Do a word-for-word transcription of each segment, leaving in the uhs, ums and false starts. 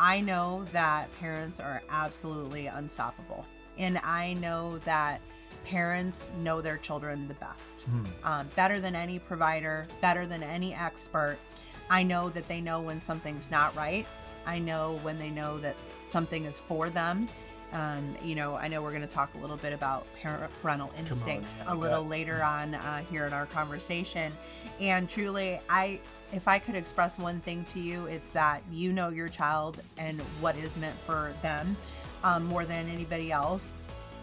I know that parents are absolutely unstoppable. And I know that parents know their children the best, mm. um, better than any provider, better than any expert. I know that they know when something's not right. I know when they know that something is for them. Um, you know, I know we're going to talk a little bit about parent, parental instincts on, a little later on uh, here in our conversation. And truly, I, if I could express one thing to you, it's that you know your child and what is meant for them um, more than anybody else.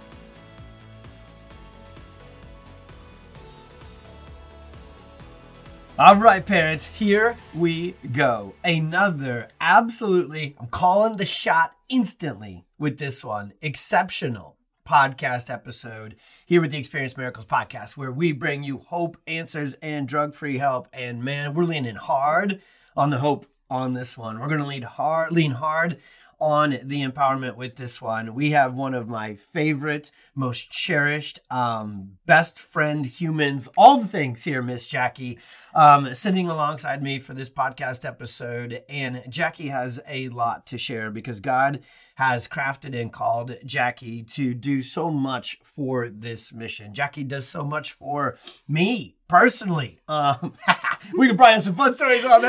All right, parents, here we go. Another absolutely, I'm calling the shot instantly with this one, exceptional podcast episode here with the Experience Miracles podcast, where we bring you hope, answers, and drug-free help. And man, we're leaning hard on the hope on this one. We're going to lean hard, lean hard on the empowerment with this one. We have one of my favorite, most cherished, um, best friend humans, all the things here, Miss Jackie, um, sitting alongside me for this podcast episode. And Jackie has a lot to share because God has crafted and called Jackie to do so much for this mission. Jackie does so much for me personally. Um, we can probably have some fun stories on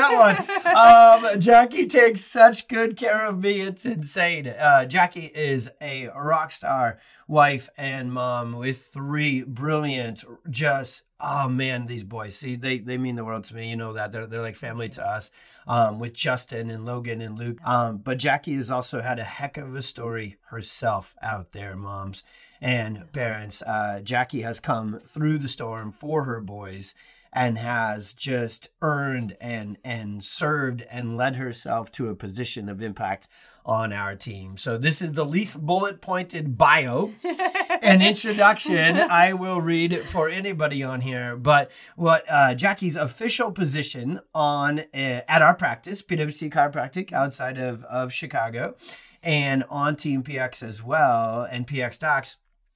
that one. Um, Jackie takes such good care of me. It's insane. Uh, Jackie is a rock star wife and mom with three brilliant, just, oh man, these boys, see, they, they mean the world to me. You know that. They're, they're like family to us, um, with Justin and Logan and Luke. Um, but Jackie has also had a heck of a story herself out there, moms and parents. Uh, Jackie has come through the storm for her boys and has just earned and and served and led herself to a position of impact on our team. So this is the least bullet pointed bio and introduction I will read for anybody on here. But what uh, Jackie's official position on uh, at our practice, P W C Chiropractic outside of, of Chicago, and on Team P X as well, and P X Docs,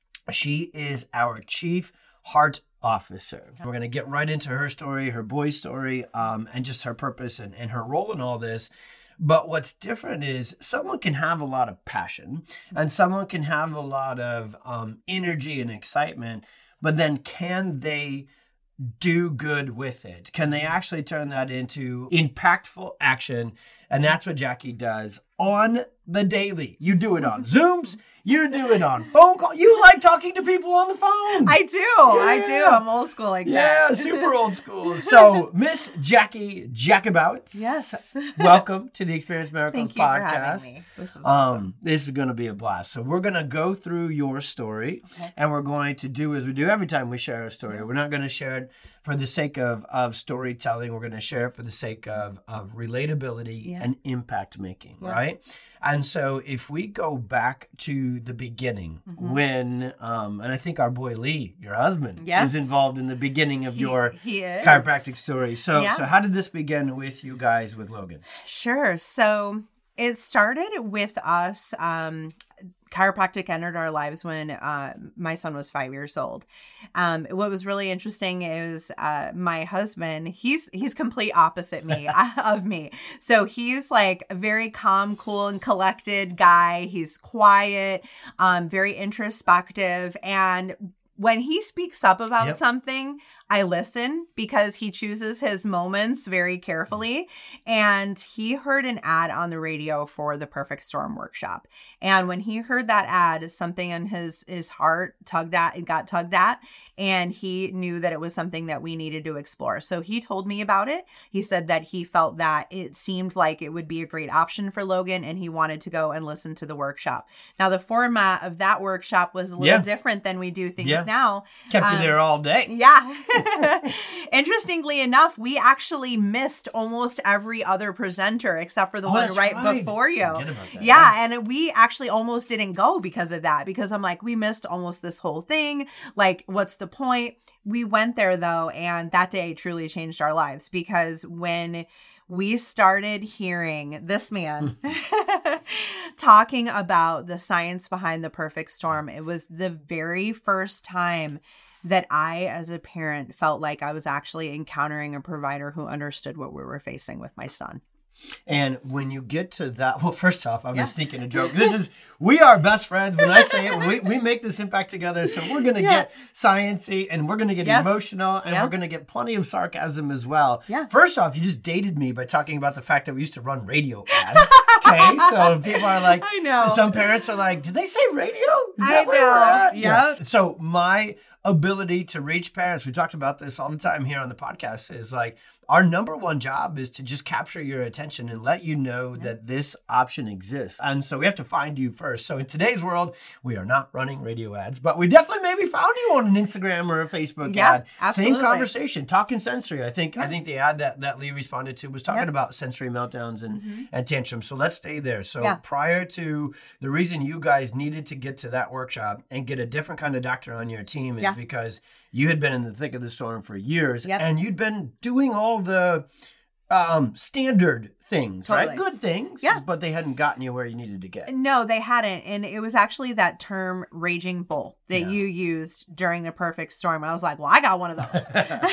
she is our Chief Heart Officer. We're going to get right into her story, her boy's story, um, and just her purpose and, and her role in all this. But what's different is someone can have a lot of passion and someone can have a lot of um, energy and excitement, but then can they do good with it? Can they actually turn that into impactful action? And that's what Jackie does on the daily. You do it on Zooms. You do it on phone call. You like talking to people on the phone. I do. Yeah. I do. I'm old school like yeah, that. Yeah, super old school. So, Miss Jackie Jacobowitz. Yes. Welcome to the Experience Miracles Thank you podcast. for having me. This is awesome. Um, this is going to be a blast. So, we're going to go through your story, okay, and we're going to do as we do every time we share a story. We're not going to share it for the sake of, of storytelling. We're going to share it for the sake of, of relatability yeah. and impact making, yeah. right? And so if we go back to the beginning, mm-hmm. when, um, and I think our boy Lee, your husband, yes. is involved in the beginning of he, your he chiropractic story. So, yeah. so how did this begin with you guys with Logan? Sure. So it started with us. Um, chiropractic entered our lives when uh, my son was five years old. Um, what was really interesting is uh, my husband, he's he's complete opposite me of me. So he's like a very calm, cool, and collected guy. He's quiet, um, very introspective. And when he speaks up about yep. something, I listen because he chooses his moments very carefully. And he heard an ad on the radio for the Perfect Storm workshop. And when he heard that ad, something in his, his heart tugged at, it got tugged at, and he knew that it was something that we needed to explore. So he told me about it. He said that he felt that it seemed like it would be a great option for Logan, and he wanted to go and listen to the workshop. Now, the format of that workshop was a little yeah. different than we do things yeah. now. Kept um, you there all day. Yeah. Interestingly enough, we actually missed almost every other presenter except for the oh, one right, right before you. That, yeah, right? And we actually almost didn't go because of that, because I'm like, we missed almost this whole thing. Like, what's the point? We went there though, and that day truly changed our lives, because when we started hearing this man talking about the science behind the perfect storm, it was the very first time that I, as a parent, felt like I was actually encountering a provider who understood what we were facing with my son. And when you get to that, well, first off, I was Yeah. thinking a joke. This is, we are best friends. When I say it, we, we make this impact together. So we're going to Yeah. get sciencey and we're going to get Yes. emotional and Yeah. we're going to get plenty of sarcasm as well. Yeah. First off, you just dated me by talking about the fact that we used to run radio ads. Okay. So people are like, I know. Some parents are like, did they say radio? Is I that where we're know. at? Yeah. So my ability to reach parents, we talked about this all the time here on the podcast, is like, our number one job is to just capture your attention and let you know that this option exists. And so we have to find you first. So in today's world, we are not running radio ads, but we definitely maybe found you on an Instagram or a Facebook Yeah, ad. absolutely. Same conversation, talking sensory. I think I think the ad that, that Lee responded to was talking Yep. about sensory meltdowns and, Mm-hmm. and tantrums. So let's stay there. So Yeah. prior to the reason you guys needed to get to that workshop and get a different kind of doctor on your team is Yeah. because you had been in the thick of the storm for years Yep. and you'd been doing all the um, standard things, Totally. right? Good things, Yeah. but they hadn't gotten you where you needed to get. No, they hadn't. And it was actually that term raging bull that Yeah. you used during the perfect storm. I was like, well, I got one of those.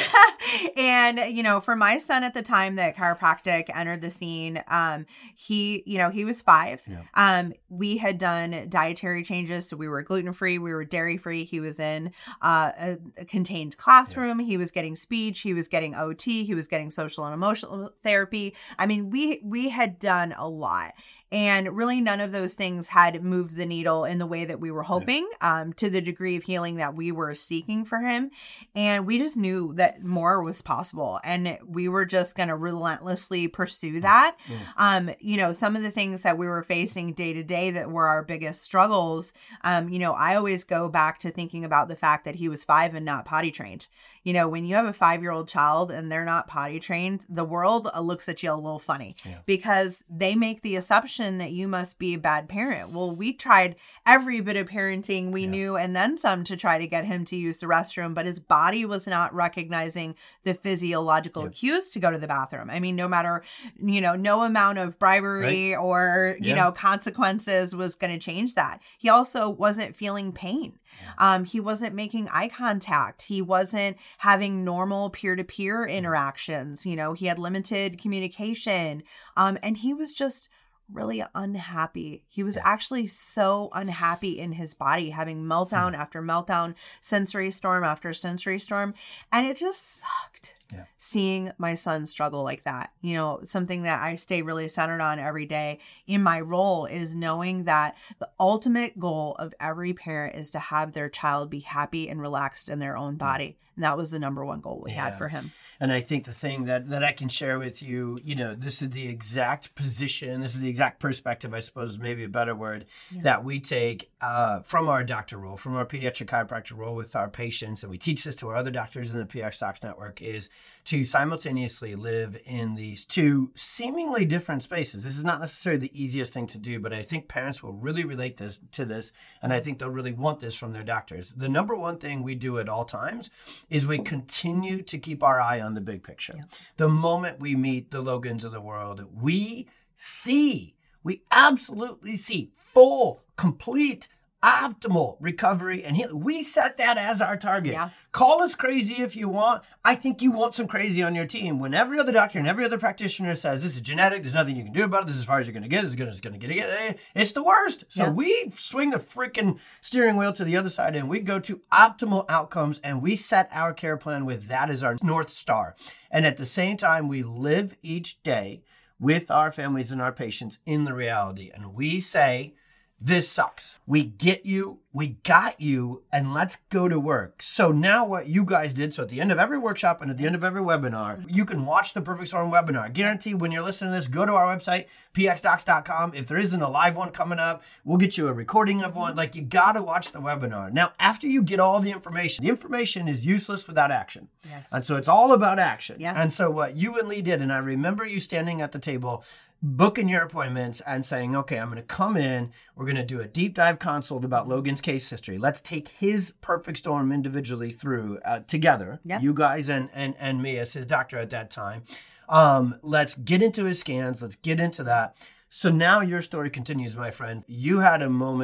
And, you know, for my son at the time that chiropractic entered the scene, um, he, you know, he was five. Yeah. Um, we had done dietary changes. So we were gluten-free, we were dairy-free. He was in uh, a, a contained classroom. He was getting speech. He was getting O T. He was getting social and emotional therapy. I mean, we, we had done a lot. And really none of those things had moved the needle in the way that we were hoping, um, to the degree of healing that we were seeking for him. And we just knew that more was possible. And we were just going to relentlessly pursue that. Um, you know, some of the things that we were facing day to day that were our biggest struggles, um, you know, I always go back to thinking about the fact that he was five and not potty trained. You know, when you have a five-year-old child and they're not potty trained, the world uh, looks at you a little funny Yeah. because they make the assumption that you must be a bad parent. Well, we tried every bit of parenting we Yeah. knew and then some to try to get him to use the restroom, but his body was not recognizing the physiological Yep. cues to go to the bathroom. I mean, no matter, you know, no amount of bribery or, you Yeah. know, consequences was going to change that. He also wasn't feeling pain. Um, he wasn't making eye contact. He wasn't having normal peer-to-peer interactions. You know, he had limited communication. Um, and he was just really unhappy. He was actually so unhappy in his body, having meltdown after meltdown, sensory storm after sensory storm. And it just sucked. Yeah. Seeing my son struggle like that. You know, something that I stay really centered on every day in my role is knowing that the ultimate goal of every parent is to have their child be happy and relaxed in their own body. And that was the number one goal we Yeah. had for him. And I think the thing that, that I can share with you, you know, this is the exact position, this is the exact perspective, I suppose, maybe a better word, Yeah. that we take uh, from our doctor role, from our pediatric chiropractor role with our patients, and we teach this to our other doctors in the P X Docs Network, is to simultaneously live in these two seemingly different spaces. This is not necessarily the easiest thing to do, but I think parents will really relate this to this, and I think they'll really want this from their doctors. The number one thing we do at all times is we continue to keep our eye on the big picture. Yeah. The moment we meet the Logans of the world, we see, we absolutely see full, complete, optimal recovery and healing. We set that as our target. Yeah. Call us crazy if you want. I think you want some crazy on your team. When every other doctor and every other practitioner says this is genetic, there's nothing you can do about it, this is as far as you're going to get, this is going to, going to get it, it's the worst. So Yeah. we swing the freaking steering wheel to the other side and we go to optimal outcomes and we set our care plan with that as our North Star. And at the same time, we live each day with our families and our patients in the reality. And we say, this sucks. We get you. We got you. And let's go to work. So now what you guys did, so at the end of every workshop and at the end of every webinar, you can watch the Perfect Storm webinar. Guarantee when you're listening to this, go to our website, p x docs dot com. If there isn't a live one coming up, we'll get you a recording of one. Like, you got to watch the webinar. Now, after you get all the information, the information is useless without action. Yes. And so it's all about action. Yeah. And so what you and Lee did, and I remember you standing at the table booking your appointments and saying, okay, I'm going to come in. We're going to do a deep dive consult about Logan's case history. Let's take his perfect storm individually through uh, together, Yep. you guys and, and, and me as his doctor at that time. Um, let's get into his scans. Let's get into that. So now your story continues, my friend. You had a moment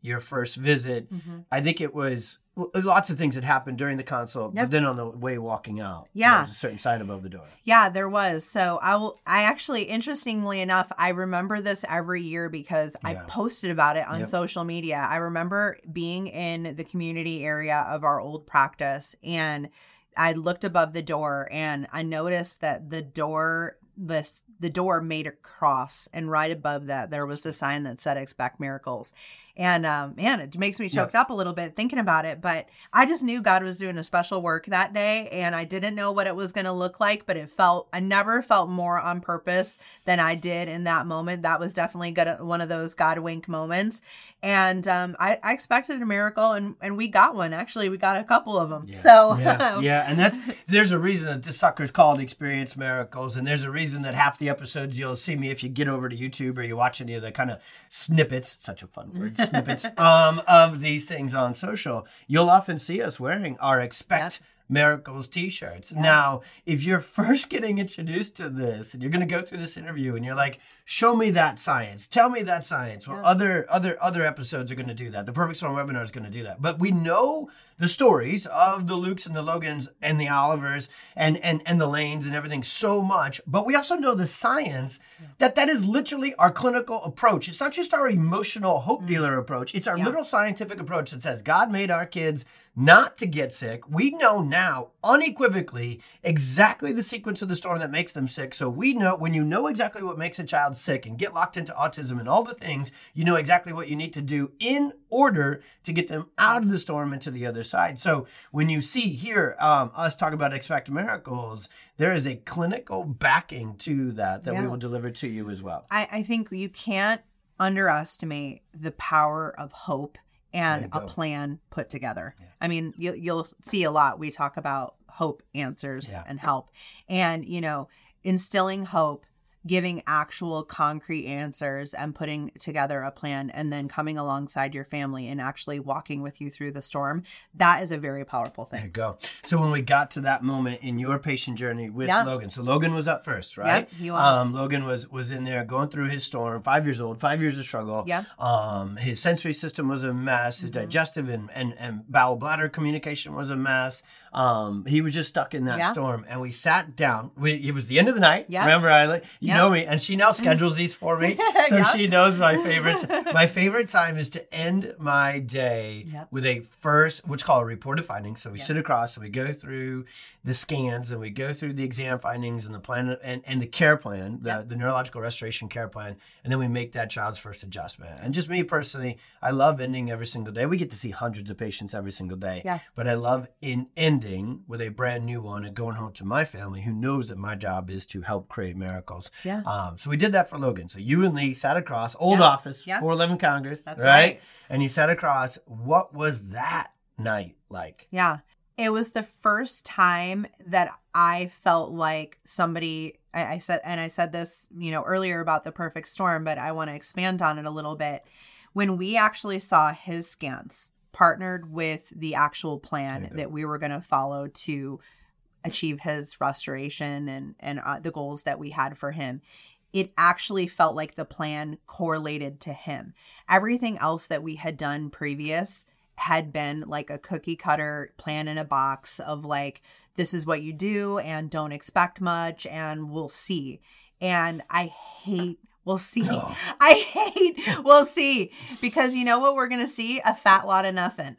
your first visit. Mm-hmm. I think it was lots of things that happened during the consult, Yep. but then on the way walking out, Yeah. there was a certain sign above the door. Yeah, there was. So I will, I actually, interestingly enough, I remember this every year because I Yeah. posted about it on Yep. social media. I remember being in the community area of our old practice, and I looked above the door and I noticed that the door, this, the door made a cross, and right above that, there was a sign that said "Expect Miracles." And um, man, it makes me choked Yeah. up a little bit thinking about it. But I just knew God was doing a special work that day, and I didn't know what it was going to look like. But it felt, I never felt more on purpose than I did in that moment. That was definitely good, one of those God wink moments. And um, I, I expected a miracle, and, and we got one. Actually, we got a couple of them. Yeah. So yeah, yeah, and that's there's a reason that this sucker's called Experience Miracles, and there's a reason that half the episodes you'll see me if you get over to YouTube or you watch any of the kind of snippets. Such a fun word, snippets um, of these things on social. You'll often see us wearing our Expect. Yep. Miracles t-shirts. Yeah. Now, if you're first getting introduced to this and you're going to go through this interview and you're like, show me that science, tell me that science. Well, Yeah. other other other episodes are going to do that. The Perfect Storm webinar is going to do that. But we know the stories of the Lukes and the Logans and the Olivers and and and the Lanes and everything so much, but we also know the science that that is literally our clinical approach. It's not just our emotional hope dealer approach. It's our Yeah. literal scientific approach that says God made our kids not to get sick. We know now unequivocally exactly the sequence of the storm that makes them sick. So we know when you know exactly what makes a child sick and get locked into autism and all the things, you know exactly what you need to do in order to get them out of the storm and to the other side. So when you see here um, us talk about Expect Miracles, there is a clinical backing to that that we Yeah. will deliver to you as well. I, I think you can't underestimate the power of hope and There a you go. plan put together. I mean, you, you'll see a lot. We talk about hope answers Yeah. and help, and, you know, instilling hope, giving actual concrete answers and putting together a plan, and then coming alongside your family and actually walking with you through the storm. That is a very powerful There you thing. go. So when we got to that moment in your patient journey with Yeah. Logan, so Logan was up first, right? Yep, he was. Um, Logan was was in there going through his storm, five years old, five years of struggle. Yeah. Um, his sensory system was a mess. His Mm-hmm. digestive and, and, and bowel bladder communication was a mess. Um, he was just stuck in that Yeah. storm. And we sat down. We, it was the end of the night. Yeah. Remember, I like you Yeah. know me, and she now schedules these for me, so Yeah. she knows my favorite. My favorite time is to end my day Yep. with a first, what's called a report of findings. So we Yep. sit across and we go through the scans and we go through the exam findings and the plan and, and the care plan, the, Yep. the neurological restoration care plan, and then we make that child's first adjustment. And just me personally, I love ending every single day. We get to see hundreds of patients every single day, Yeah. but I love in ending with a brand new one and going home to my family who knows that my job is to help create miracles. Yeah. Um, so we did that for Logan. So you and Lee sat across, old Yeah. office, Yeah. four eleven Congress, That's right? right. And he sat across. What was that night like? Yeah. It was the first time that I felt like somebody, I, I said, and I said this, you know, earlier about the perfect storm, but I want to expand on it a little bit. When we actually saw his scans partnered with the actual There you plan go. that we were going to follow to achieve his restoration and, and uh, the goals that we had for him, it actually felt like the plan correlated to him. Everything else that we had done previous had been like a cookie cutter plan in a box of like, this is what you do and don't expect much and we'll see. And I hate we'll see. No. I hate we'll see, because you know what we're going to see? A fat lot of nothing.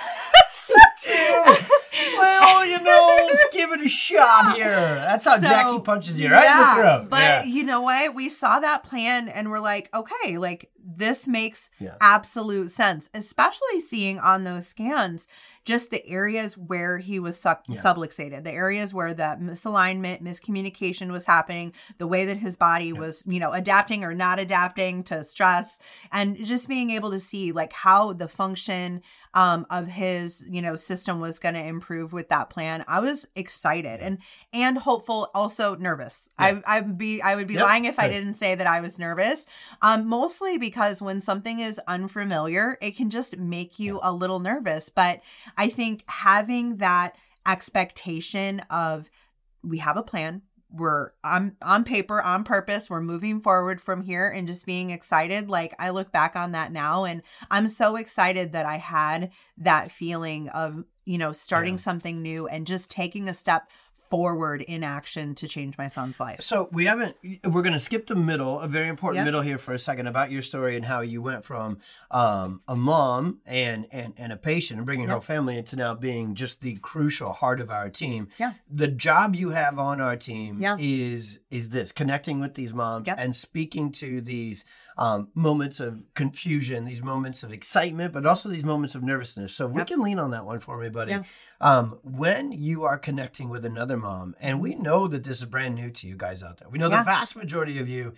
Well, you know, let's give it a shot here. That's how So, Jackie punches you right yeah, in the throat. But yeah. you know what? We saw that plan and we're like, okay, like this makes Yeah. absolute sense, especially seeing on those scans just the areas where he was sub- Yeah. subluxated, the areas where that misalignment, miscommunication was happening, the way that his body Yeah. was, you know, adapting or not adapting to stress, and just being able to see like how the function um, of his, you know, system was going to improve with that plan. I was excited and and hopeful, also nervous. Yeah. I I'd be I would be Yep. lying if I Good. didn't say that I was nervous. Um, mostly because when something is unfamiliar, it can just make you a little nervous. But I think having that expectation of we have a plan, we're on, on paper, on purpose. We're moving forward from here and just being excited. Like I look back on that now and I'm so excited that I had that feeling of, you know, starting yeah. something new and just taking a step forward in action to change my son's life. So we haven't, we're going to skip the middle, a very important yep. middle here for a second about your story and how you went from um, a mom and, and, and a patient and bringing yep. her family into now being just the crucial heart of our team. Yeah. The job you have on our team yeah. is, is this, connecting with these moms yep. and speaking to these um, moments of confusion, these moments of excitement, but also these moments of nervousness. So if yep. we can lean on that one for me, buddy. Yeah. Um, when you are connecting with another mom, and we know that this is brand new to you guys out there. We know yeah. the vast majority of you,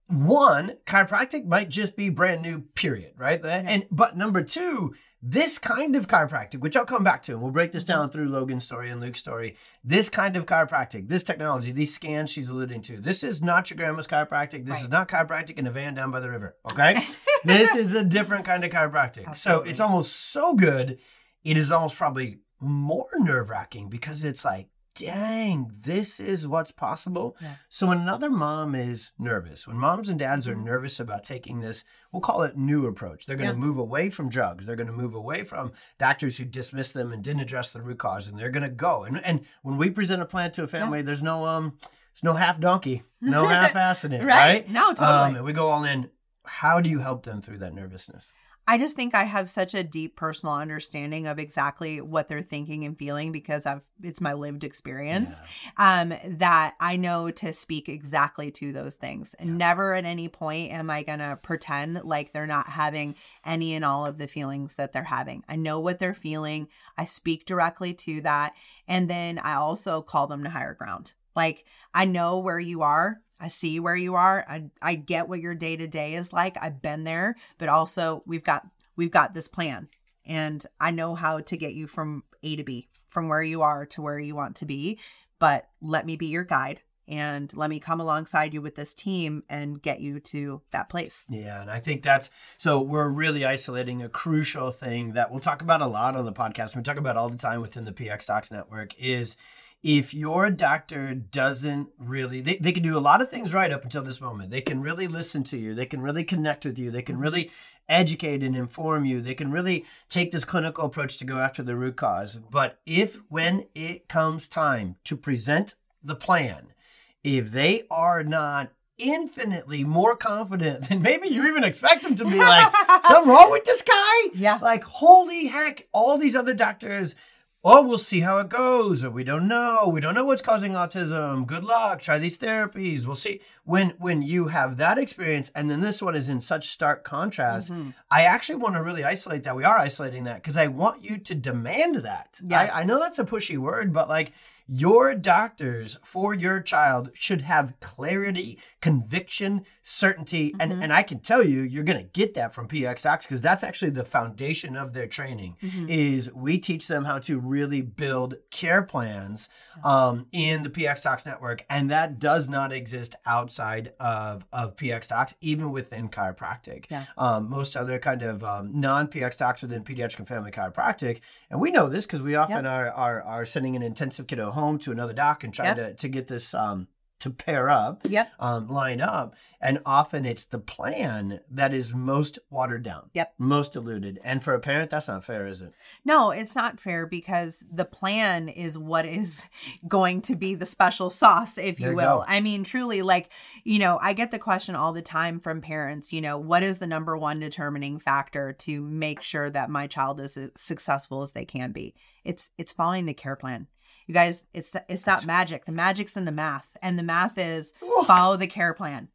one, chiropractic might just be brand new, period, right? Yeah. And but number two, this kind of chiropractic, which I'll come back to, and we'll break this down through Logan's story and Luke's story. This kind of chiropractic, this technology, these scans she's alluding to, this is not your grandma's chiropractic. This right. is not chiropractic in a van down by the river, okay? This is a different kind of chiropractic. Absolutely. So it's almost so good, it is almost probably more nerve-wracking because it's like, dang, this is what's possible. Yeah. So when another mom is nervous, when moms and dads are nervous about taking this, we'll call it new approach. They're going to yeah. move away from drugs. They're going to move away from doctors who dismiss them and didn't address the root cause. And they're going to go. And and when we present a plan to a family, yeah. there's no um, there's no half donkey, no half ass in it, right? right? No, totally. Um, and we go all in. How do you help them through that nervousness? I just think I have such a deep personal understanding of exactly what they're thinking and feeling because I've it's my lived experience yeah. um, that I know to speak exactly to those things. And yeah. never at any point am I going to pretend like they're not having any and all of the feelings that they're having. I know what they're feeling. I speak directly to that. And then I also call them to higher ground. Like I know where you are. I see where you are. I I get what your day to day is like. I've been there, but also we've got we've got this plan, and I know how to get you from A to B, from where you are to where you want to be. But let me be your guide, and let me come alongside you with this team and get you to that place. Yeah, and I think that's so. We're really isolating a crucial thing that we'll talk about a lot on the podcast. We talk about all the time within the P X Docs network is. If your doctor doesn't really, they, they can do a lot of things right up until this moment. They can really listen to you. They can really connect with you. They can really educate and inform you. They can really take this clinical approach to go after the root cause. But if when it comes time to present the plan, if they are not infinitely more confident than maybe you even expect them to be, like, something wrong with this guy? Yeah. Like, holy heck, all these other doctors... Oh, we'll see how it goes. Or we don't know. We don't know what's causing autism. Good luck. Try these therapies. We'll see. When when you have that experience, and then this one is in such stark contrast, mm-hmm. I actually want to really isolate that. We are isolating that because I want you to demand that. Yes. I, I know that's a pushy word, but like your doctors for your child should have clarity, conviction, certainty. Mm-hmm. And, and I can tell you, you're going to get that from P X Docs because that's actually the foundation of their training mm-hmm. is we teach them how to really build care plans um, in the P X Docs network. And that does not exist outside of, of P X Docs, even within chiropractic. Yeah. Um, most other kind of um, non-P X Docs within pediatric and family chiropractic. And we know this because we often yep. are, are, are sending an intensive kiddo home to another doc and trying yep. to, to get this um, to pair up, yep. um, line up. And often it's the plan that is most watered down, yep. most diluted. And for a parent, that's not fair, is it? No, it's not fair because the plan is what is going to be the special sauce, if you there will. You I mean, truly, like, you know, I get the question all the time from parents, you know, what is the number one determining factor to make sure that my child is as successful as they can be? It's, it's following the care plan. You guys, it's it's not magic. The magic's in the math. And the math is follow the care plan.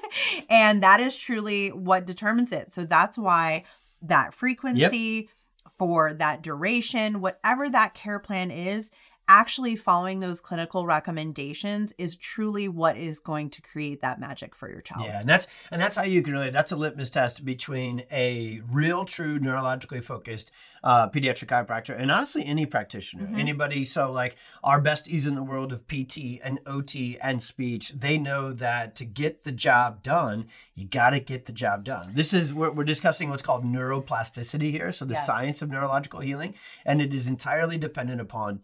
And that is truly what determines it. So that's why that frequency yep. for that duration, whatever that care plan is, actually following those clinical recommendations is truly what is going to create that magic for your child. Yeah, and that's and that's how you can really, that's a litmus test between a real, true, neurologically focused uh, pediatric chiropractor and honestly any practitioner, mm-hmm. anybody. So like our besties in the world of P T and O T and speech, they know that to get the job done, you got to get the job done. This is, we're, we're discussing what's called neuroplasticity here, so the yes. science of neurological healing, and it is entirely dependent upon two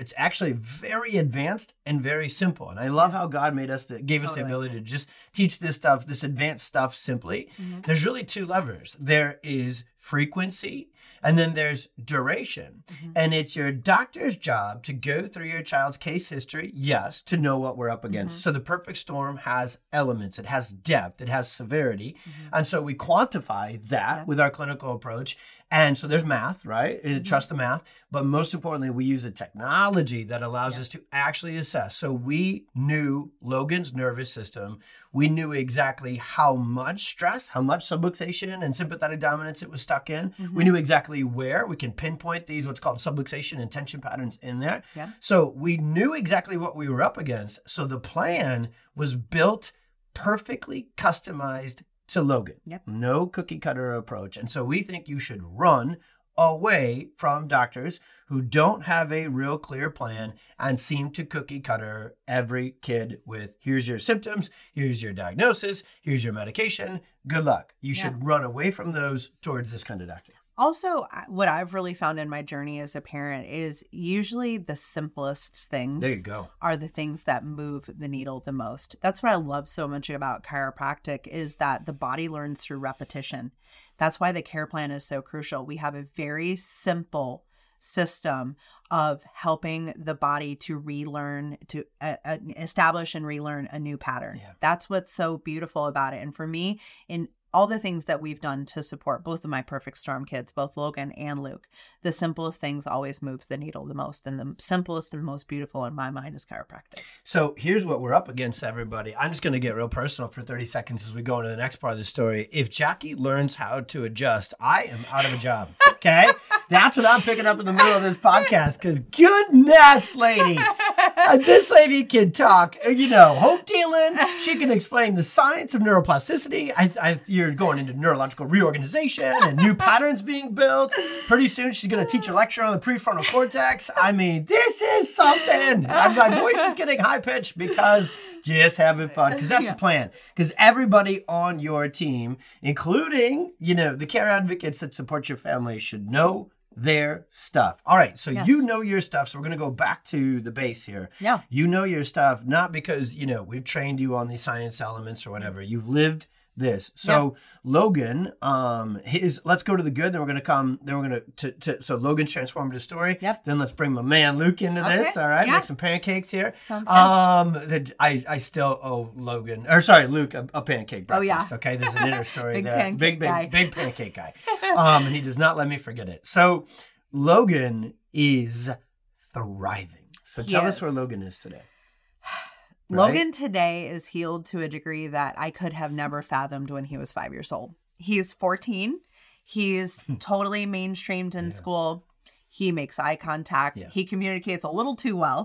it's actually very advanced and very simple. And I love how God made us, the, gave us the Totally. ability to just teach this stuff, this advanced stuff simply. Mhm. There's really two levers. There is frequency, and then there's duration. Mhm. And it's your doctor's job to go through your child's case history, yes, to know what we're up against. Mhm. So the perfect storm has elements, it has depth, it has severity. Mhm. And so we quantify that Yeah. with our clinical approach. And so there's math, right? Mhm. Trust the math. But most importantly, we use a technology that allows Yeah. us to actually assess. So we knew Logan's nervous system. We knew exactly how much stress, how much subluxation and sympathetic dominance it was stuck in. Mhm. We knew exactly where. We can pinpoint these, what's called subluxation and tension patterns in there. Yeah. So we knew exactly what we were up against. So the plan was built perfectly customized to Logan. Yep. No cookie cutter approach. And so we think you should run away from doctors who don't have a real clear plan and seem to cookie cutter every kid with, here's your symptoms, here's your diagnosis, here's your medication, good luck. You Yeah. should run away from those towards this kind of doctor. Also, I- what I've really found in my journey as a parent is usually the simplest things There you go. are the things that move the needle the most. That's what I love so much about chiropractic is that the body learns through repetition. That's why the care plan is so crucial. We have a very simple system of helping the body to relearn, to uh, uh, establish and relearn a new pattern. Yeah. That's what's so beautiful about it. And for me, in all the things that we've done to support both of my perfect storm kids, both Logan and Luke, the simplest things always move the needle the most. And the simplest and most beautiful in my mind is chiropractic. So here's what we're up against, everybody. I'm just going to get real personal for thirty seconds as we go into the next part of the story. If Jackie learns how to adjust, I am out of a job. Okay? That's what I'm picking up in the middle of this podcast because goodness, lady. Uh, this lady can talk, uh, you know, hope dealing. She can explain the science of neuroplasticity. I, I, you're going into neurological reorganization and new patterns being built. Pretty soon she's going to teach a lecture on the prefrontal cortex. I mean, this is something. And my voice is getting high-pitched because just having fun. Because that's Yeah. the plan. Because everybody on your team, including, you know, the care advocates that support your family, should know their stuff. All right. So Yes. you know your stuff. So we're going to go back to the base here. Yeah. You know your stuff, not because, you know, we've trained you on these science elements or whatever. You've lived this. So Logan, um, his, let's go to the good. Then we're going to come, then we're going to, to, so Logan's transformative story. Yep. Then let's bring my man Luke into this. Okay. All right. Yeah. Make some pancakes here. Sounds good. Um, the, I, I still owe Logan, or sorry, Luke, a, a pancake breakfast. Oh, yeah. Okay. There's an inner story Big there. pancake big, big, guy. big pancake guy. Um, and he does not let me forget it. So Logan is thriving. So tell us Yes. where Logan is today. Right? Logan today is healed to a degree that I could have never fathomed when he was five years old. He's fourteen. He's totally mainstreamed in Yeah. school. He makes eye contact. Yeah. He communicates a little too well.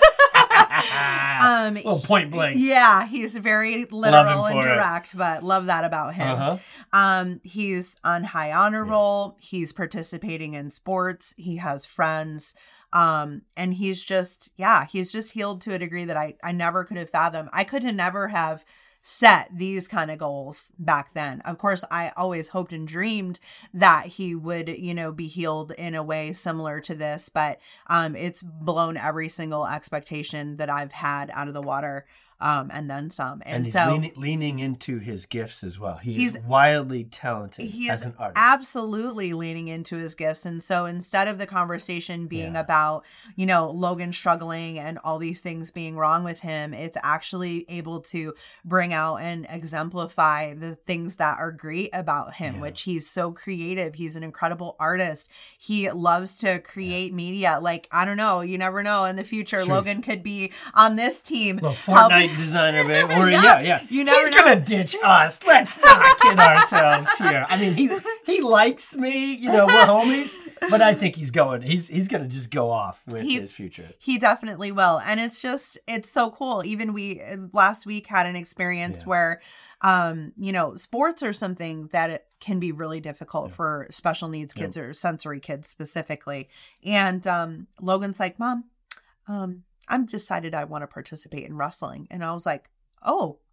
um, well, point blank. Yeah, he's very literal and for it. direct, but love that about him. Uh-huh. Um, he's on high honor Yeah. roll. He's participating in sports. He has friends. Um, and he's just, yeah, he's just healed to a degree that I, I never could have fathomed. I could have never have set these kind of goals back then. Of course, I always hoped and dreamed that he would, you know, be healed in a way similar to this, but um, it's blown every single expectation that I've had out of the water. Um, and then some. And, And he's so leaning, leaning into his gifts as well. He He's- is wildly talented he as is an artist. absolutely leaning into his gifts. And so instead of the conversation being Yeah. about, you know, Logan struggling and all these things being wrong with him, it's actually able to bring out and exemplify the things that are great about him, Yeah. which he's so creative. He's an incredible artist. He loves to create media. Like, I don't know, you never know in the future, Truth. Logan could be on this team. Little helping- Fortnite designer, babe. Or, Yeah, yeah, yeah. you never He's know. gonna ditch us. Let's not kid ourselves here. I mean, he he likes me. You know, we're homies. But I think he's going. He's he's gonna just go off with He- his future. He definitely will. And it's just, it's so cool. Even we uh, last week had an experience Yeah. where, um, you know, sports are something that it can be really difficult Yeah. for special needs kids or sensory kids specifically. And um, Logan's like, Mom, um, I'm decided I want to participate in wrestling. And I was like, oh,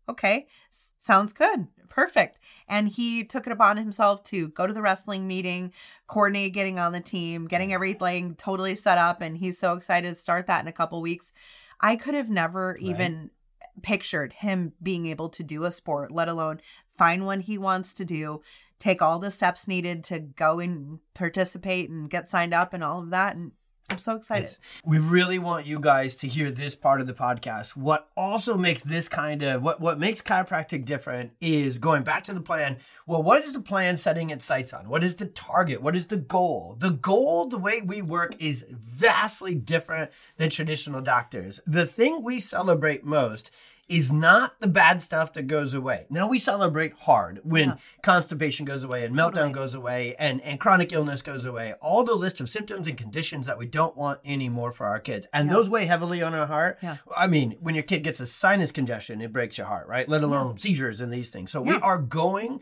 okay, s- sounds good. Perfect. And he took it upon himself to go to the wrestling meeting, coordinate getting on the team, getting everything totally set up. And he's so excited to start that in a couple weeks. I could have never right. even pictured him being able to do a sport, let alone find one he wants to do, take all the steps needed to go and participate and get signed up and all of that. And I'm so excited. It's, we really want you guys to hear this part of the podcast. What also makes this kind of, what, what makes chiropractic different is going back to the plan. Well, what is the plan setting its sights on? What is the target? What is the goal? The goal, the way we work is vastly different than traditional doctors. The thing we celebrate most is not the bad stuff that goes away. Now, we celebrate hard when yeah. constipation goes away and meltdown totally. goes away and, and chronic illness goes away. All the list of symptoms and conditions that we don't want anymore for our kids. And yeah. those weigh heavily on our heart. Yeah. I mean, when your kid gets a sinus congestion, it breaks your heart, right? Let alone yeah. seizures and these things. So yeah. we are going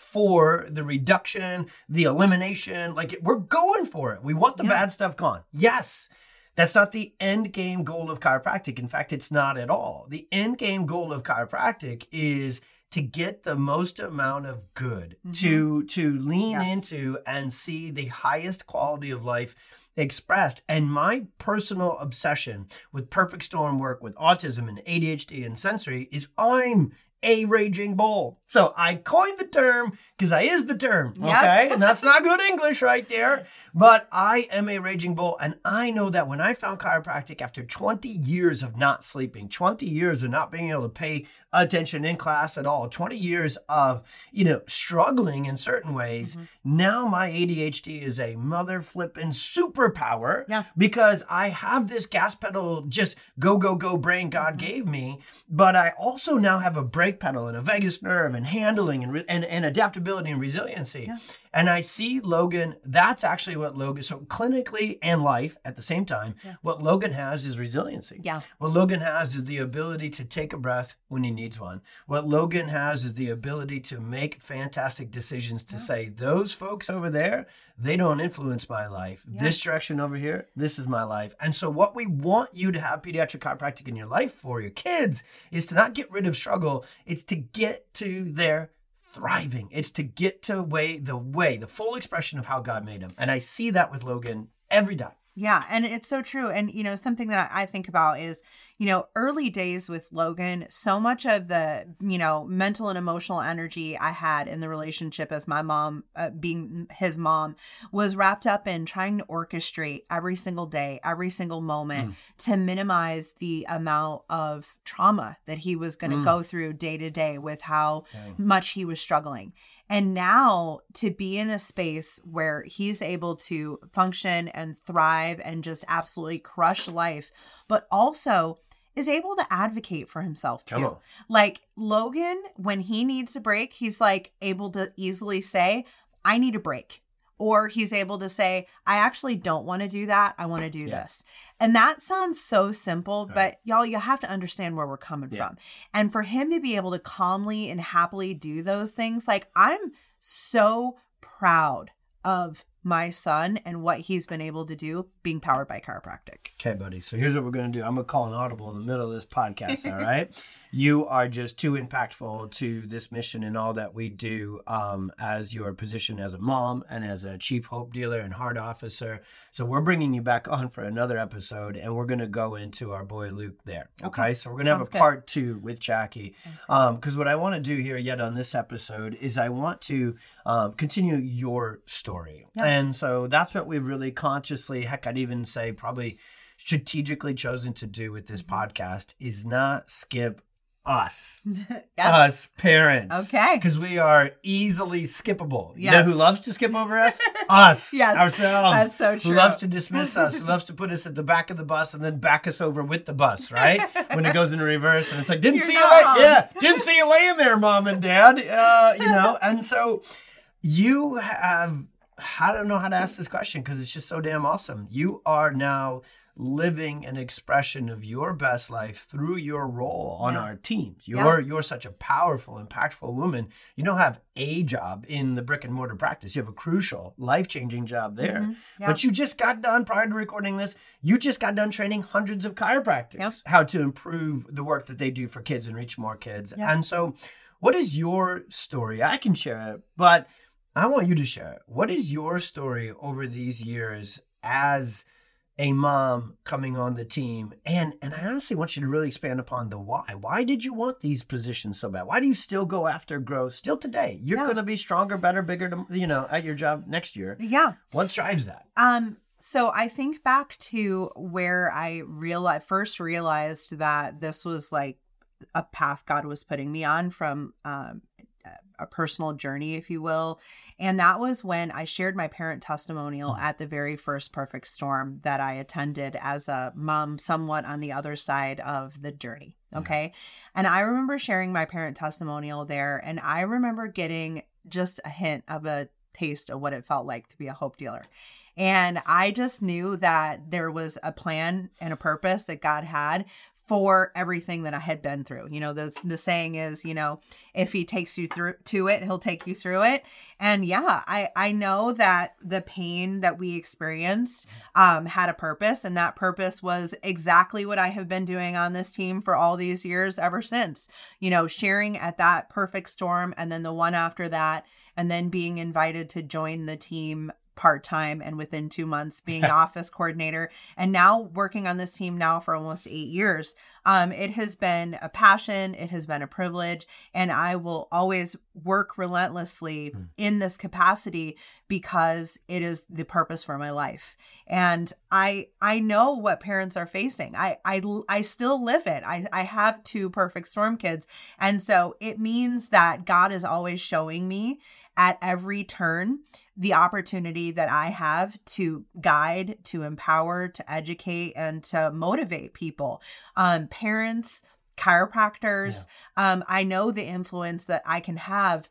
for the reduction, the elimination. Like, we're going for it. We want the yeah. bad stuff gone. Yes. That's not the end game goal of chiropractic. In fact, it's not at all. The end game goal of chiropractic is to get the most amount of good, mm-hmm. to to lean yes. into and see the highest quality of life expressed. And my personal obsession with Perfect Storm work with autism and A D H D and sensory is I'm a raging bull. So I coined the term because I is the term, okay? Yes. And that's not good English right there. But I am a raging bull. And I know that when I found chiropractic after twenty years of not sleeping, twenty years of not being able to pay attention in class at all, twenty years of, you know, struggling in certain ways, mm-hmm. now my A D H D is a mother flipping superpower yeah. because I have this gas pedal, just go, go, go brain God mm-hmm. gave me. But I also now have a brake pedal and a vagus nerve and handling and, re- and, and adaptability and resiliency. Yeah. And I see Logan, that's actually what Logan, so clinically and life at the same time, yeah. what Logan has is resiliency. Yeah. What Logan has is the ability to take a breath when he needs one. What Logan has is the ability to make fantastic decisions to yeah. say, those folks over there, they don't influence my life. Yeah. This direction over here, this is my life. And so what we want you to have pediatric chiropractic in your life for your kids is to not get rid of struggle. It's to get to their thriving. It's to get to way the way, the full expression of how God made him. And I see that with Logan every day. Yeah. And it's so true. And, you know, something that I think about is, you know, early days with Logan, so much of the, you know, mental and emotional energy I had in the relationship as my mom, uh, being his mom, was wrapped up in trying to orchestrate every single day, every single moment mm. to minimize the amount of trauma that he was going to mm. go through day to day with how okay. much he was struggling. And now to be in a space where he's able to function and thrive and just absolutely crush life, but also is able to advocate for himself too. Like Logan, when he needs a break, he's like able to easily say, I need a break. Or he's able to say, I actually don't want to do that. I want to do yeah. this. And that sounds so simple, right. but y'all, you have to understand where we're coming yeah. from. And for him to be able to calmly and happily do those things, like I'm so proud of my son and what he's been able to do being powered by chiropractic. Okay, buddy. So here's what we're going to do. I'm going to call an audible in the middle of this podcast, all right? You are just too impactful to this mission and all that we do um, as your position as a mom and as a chief hope dealer and heart officer. So we're bringing you back on for another episode, and we're going to go into our boy Luke there, okay? okay. So we're going to have a good. part two with Jackie. Because um, what I want to do here yet on this episode is I want to um, continue your story. Yep. And so that's what we've really consciously, heck, I'd even say probably strategically chosen to do with this podcast is not skip us, yes. us parents. Okay. Because we are easily skippable. Yes. You know who loves to skip over us? Us. Yes. Ourselves. That's so true. Who loves to dismiss us, who loves to put us at the back of the bus and then back us over with the bus, right? When it goes in reverse and it's like, didn't You're see you lay- yeah, wrong. didn't see you laying there, mom and dad. Uh, you know, and so you have, I don't know how to ask this question because it's just so damn awesome. You are now living an expression of your best life through your role on Yeah. our teams. You're Yeah. you're such a powerful, impactful woman. You don't have a job in the brick and mortar practice. You have a crucial, life-changing job there. Mhm. Yeah. But you just got done, prior to recording this, you just got done training hundreds of chiropractors Yep. how to improve the work that they do for kids and reach more kids. Yep. And so what is your story? I can share it, but I want you to share it. What is your story over these years as a mom coming on the team? And and I honestly want you to really expand upon the why. Why did you want these positions so bad? Why do you still go after growth still today? You're Yeah. going to be stronger, better, bigger, to, you know, at your job next year. Yeah. What drives that? Um, so I think back to where I realized first realized that this was like a path God was putting me on from um, a personal journey, if you will. And that was when I shared my parent testimonial at the very first Perfect Storm that I attended as a mom, somewhat on the other side of the journey. Okay. And I remember sharing my parent testimonial there. And I remember getting just a hint of a taste of what it felt like to be a hope dealer. And I just knew that there was a plan and a purpose that God had for everything that I had been through. You know, the, the saying is, you know, if he takes you through to it, he'll take you through it. And yeah, I, I know that the pain that we experienced um, had a purpose, and that purpose was exactly what I have been doing on this team for all these years ever since, you know, sharing at that Perfect Storm and then the one after that, and then being invited to join the team part-time and within two months being the office coordinator, and now working on this team now for almost eight years. Um, it has been a passion. It has been a privilege, and I will always work relentlessly mm. in this capacity because it is the purpose for my life. And I, I know what parents are facing. I, I, I still live it. I, I have two Perfect Storm kids. And so it means that God is always showing me at every turn the opportunity that I have to guide, to empower, to educate, and to motivate people, um, parents, chiropractors. Yeah. Um, I know the influence that I can have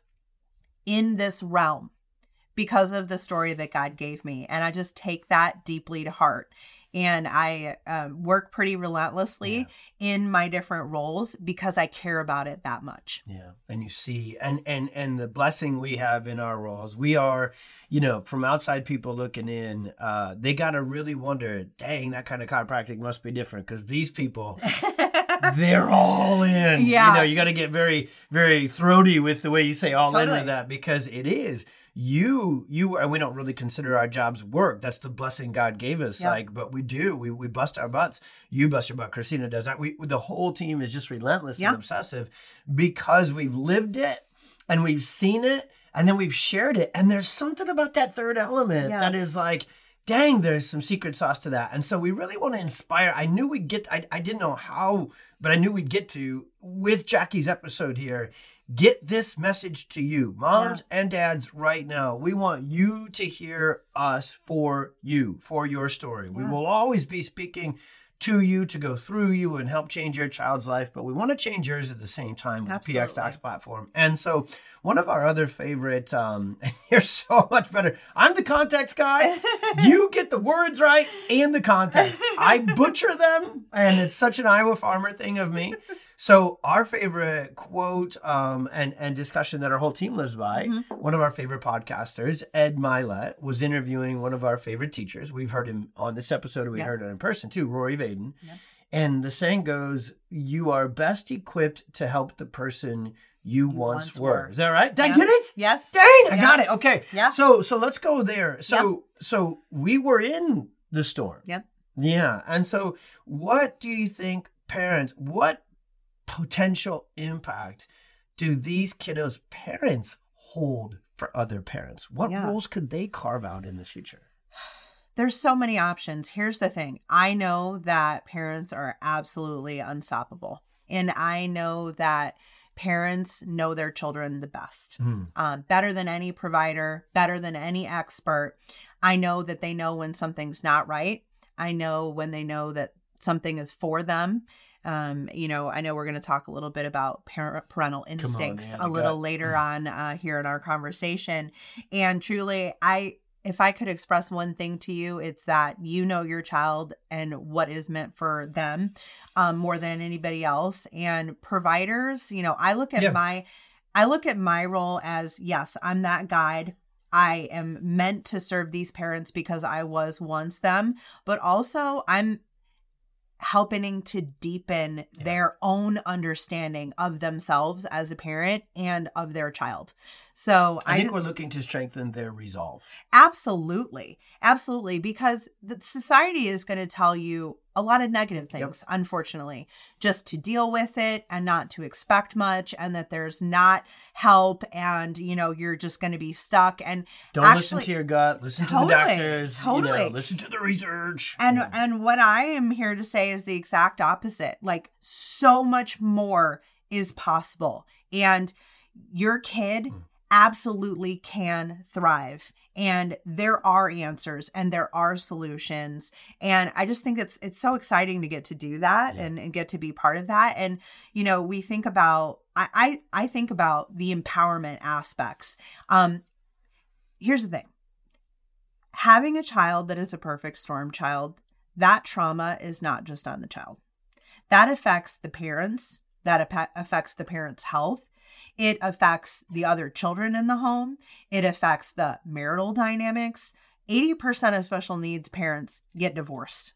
in this realm because of the story that God gave me. And I just take that deeply to heart. And I um, work pretty relentlessly yeah. in my different roles because I care about it that much. Yeah. And you see, and, and, and the blessing we have in our roles, we are, you know, from outside people looking in, uh, they got to really wonder, dang, that kind of chiropractic must be different because these people, they're all in. Yeah. You know, you got to get very, very throaty with the way you say all totally. in with that because it is. You, you, and we don't really consider our jobs work. That's the blessing God gave us. Yep. Like, but we do, we, we bust our butts. You bust your butt. Christina does that. We, the whole team is just relentless yep. and obsessive because we've lived it and we've seen it and then we've shared it. And there's something about that third element yep. that is like, dang, there's some secret sauce to that. And so we really want to inspire. I knew we'd get, I, I didn't know how, but I knew we'd get to, with Jackie's episode here, get this message to you, moms yeah. and dads right now. We want you to hear us for you, for your story. Yeah. We will always be speaking to you to go through you and help change your child's life, but we want to change yours at the same time with Absolutely. the P X Docs platform. And so one of our other favorite, um, and you're so much better. I'm the context guy. You get the words right and the context. I butcher them, and it's such an Iowa farmer thing of me. So our favorite quote um, and, and discussion that our whole team lives by, mm-hmm. one of our favorite podcasters, Ed Milet, was interviewing one of our favorite teachers. We've heard him on this episode. We yep. heard it in person too, Rory Vaden. Yep. And the saying goes, you are best equipped to help the person you, you once, once were. were. Is that right? Did yep. I get it? Yes. Dang, I yep. got it. Okay. Yeah. So so let's go there. So yep. so we were in the storm. Yep. Yeah. And so what do you think, parents, what potential impact do these kiddos' parents hold for other parents? What yeah. roles could they carve out in the future? There's so many options. Here's the thing. I know that parents are absolutely unstoppable. And I know that parents know their children the best, mm. um, better than any provider, better than any expert. I know that they know when something's not right. I know when they know that something is for them. Um, you know, I know we're going to talk a little bit about parent, parental instincts on, a little got, later mm. on uh, here in our conversation. And truly, I if I could express one thing to you, it's that you know your child and what is meant for them um, more than anybody else. And providers, you know, I look at Yeah. my, I look at my role as, yes, I'm that guide. I am meant to serve these parents because I was once them, but also I'm helping to deepen Yeah. their own understanding of themselves as a parent and of their child. So I, I think we're looking to strengthen their resolve. Absolutely. Absolutely. Because the society is going to tell you a lot of negative things, yep. unfortunately, just to deal with it and not to expect much, and that there's not help, and, you know, you're just going to be stuck. And don't actually, listen to your gut, listen totally, to the doctors, totally. You know, listen to the research. And, yeah. and what I am here to say is the exact opposite. Like, so much more is possible. And your kid mm. absolutely can thrive. And there are answers and there are solutions. And I just think it's it's so exciting to get to do that yeah. and, and get to be part of that. And, you know, we think about, I, I, I think about the empowerment aspects. Um, here's the thing. Having a child that is a perfect storm child, that trauma is not just on the child. That affects the parents. That ap- affects the parents' health. It affects the other children in the home. It affects the marital dynamics. eighty percent of special needs parents get divorced.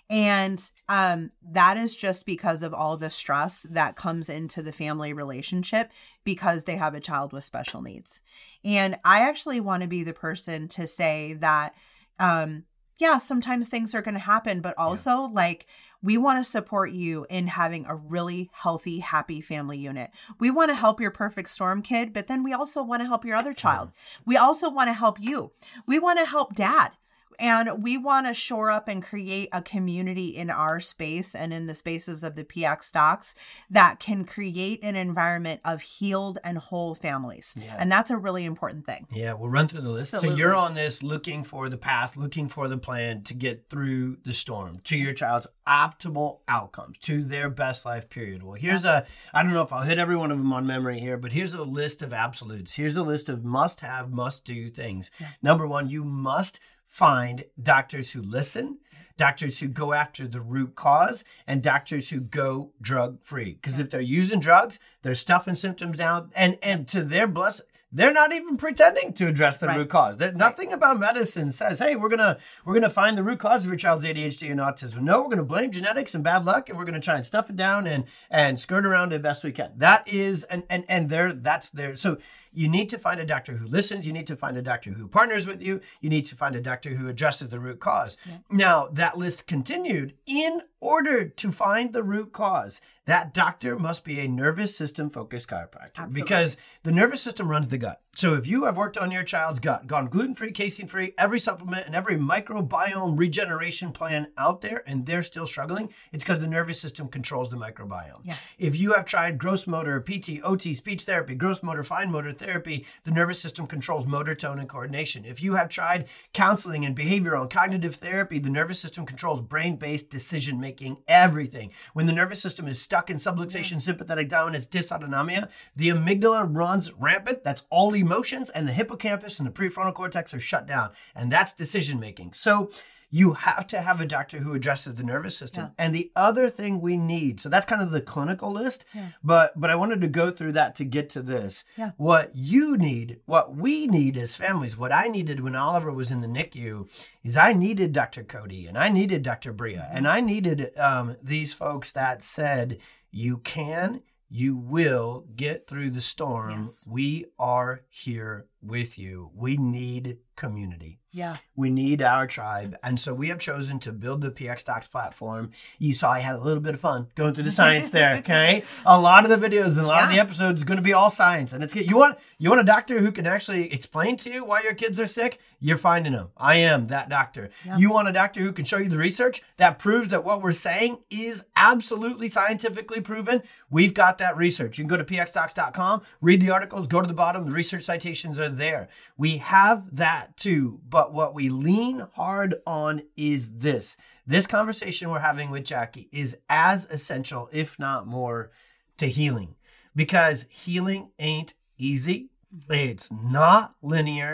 And um, that is just because of all the stress that comes into the family relationship because they have a child with special needs. And I actually want to be the person to say that, um, yeah, sometimes things are going to happen, but also yeah. like, we want to support you in having a really healthy, happy family unit. We want to help your perfect storm kid, but then we also want to help your other child. We also want to help you. We want to help dad. And we want to shore up and create a community in our space and in the spaces of the P X Docs that can create an environment of healed and whole families. Yeah. And that's a really important thing. Yeah, we'll run through the list. Absolutely. So you're on this looking for the path, looking for the plan to get through the storm, to your child's optimal outcomes, to their best life period. Well, here's yeah. a, I don't know if I'll hit every one of them on memory here, but here's a list of absolutes. Here's a list of must have, must do things. Yeah. Number one, you must find doctors who listen, doctors who go after the root cause, and doctors who go drug free. Because yeah. if they're using drugs, they're stuffing symptoms down, and and to their bless, they're not even pretending to address the right. root cause. That nothing right. about medicine says, "Hey, we're gonna we're gonna find the root cause of your child's A D H D and autism." No, we're gonna blame genetics and bad luck, and we're gonna try and stuff it down and and skirt around it best we can. That is, and and and there, that's there. So you need to find a doctor who listens. You need to find a doctor who partners with you. You need to find a doctor who addresses the root cause. Yeah. Now, that list continued. In order to find the root cause, that doctor must be a nervous system focused chiropractor. Absolutely. Because the nervous system runs the gut. So if you have worked on your child's gut, gone gluten-free, casein-free, every supplement and every microbiome regeneration plan out there, and they're still struggling, it's because the nervous system controls the microbiome. Yeah. If you have tried gross motor, P T, O T, speech therapy, gross motor, fine motor therapy, the nervous system controls motor tone and coordination. If you have tried counseling and behavioral and cognitive therapy, the nervous system controls brain-based decision-making, everything. When the nervous system is stuck in subluxation, yeah. sympathetic dominance, dysautonomia, the amygdala runs rampant. That's all emotions, and the hippocampus and the prefrontal cortex are shut down, and that's decision-making. So you have to have a doctor who addresses the nervous system. Yeah. And the other thing we need, so that's kind of the clinical list, yeah. but but I wanted to go through that to get to this. Yeah. What you need, what we need as families, what I needed when Oliver was in the N I C U is I needed Doctor Cody and I needed Doctor Bria, mm-hmm. and I needed um, these folks that said, you can, you will get through the storm. Yes. We are here with you. We need community. Yeah. We need our tribe. And so we have chosen to build the P X Docs platform. You saw I had a little bit of fun going through the science there, okay? A lot of the videos and a lot yeah. of the episodes is going to be all science. And it's good. You want you want a doctor who can actually explain to you why your kids are sick? You're finding them. I am that doctor. Yeah. You want a doctor who can show you the research that proves that what we're saying is absolutely scientifically proven? We've got that research. You can go to P X docs dot com, read the articles, go to the bottom. The research citations are there. We have that too. But what we lean hard on is this. This conversation we're having with Jackie is as essential, if not more, to healing. Because healing ain't easy. It's not linear.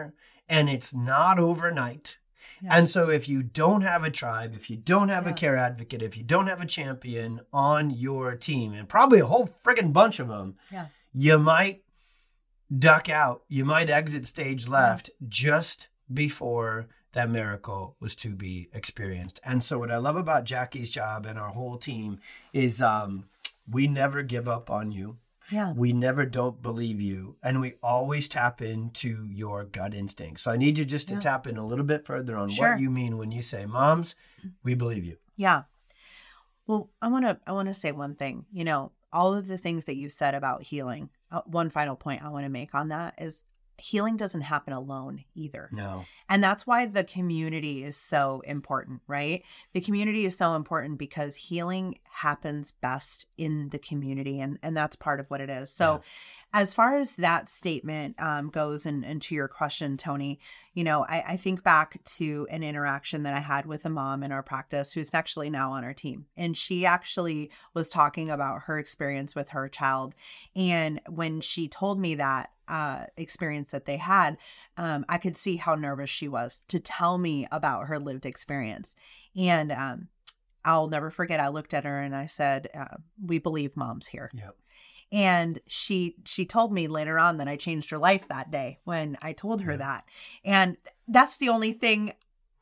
and it's not overnight. Yeah. And so if you don't have a tribe, if you don't have yeah. a care advocate, if you don't have a champion on your team, and probably a whole friggin' bunch of them, yeah. you might duck out. You might exit stage left yeah. just before that miracle was to be experienced. And so what I love about Jackie's job and our whole team is um, we never give up on you. Yeah. We never don't believe you. And we always tap into your gut instinct. So I need you just to yeah. tap in a little bit further on sure. what you mean when you say, moms, we believe you. Yeah. Well, I want to I want to say one thing. You know, all of the things that you said about healing, uh, one final point I want to make on that is healing doesn't happen alone either. No. And that's why the community is so important, right? The community is so important because healing happens best in the community. And, and that's part of what it is. So yeah. as far as that statement um, goes and, and to your question, Tony, you know, I, I think back to an interaction that I had with a mom in our practice who's actually now on our team. And she actually was talking about her experience with her child. And when she told me that, uh, experience that they had, um, I could see how nervous she was to tell me about her lived experience. And um, I'll never forget, I looked at her and I said, uh, we believe mom's here. Yep. And she she told me later on that I changed her life that day when I told her yeah. that. And that's the only thing.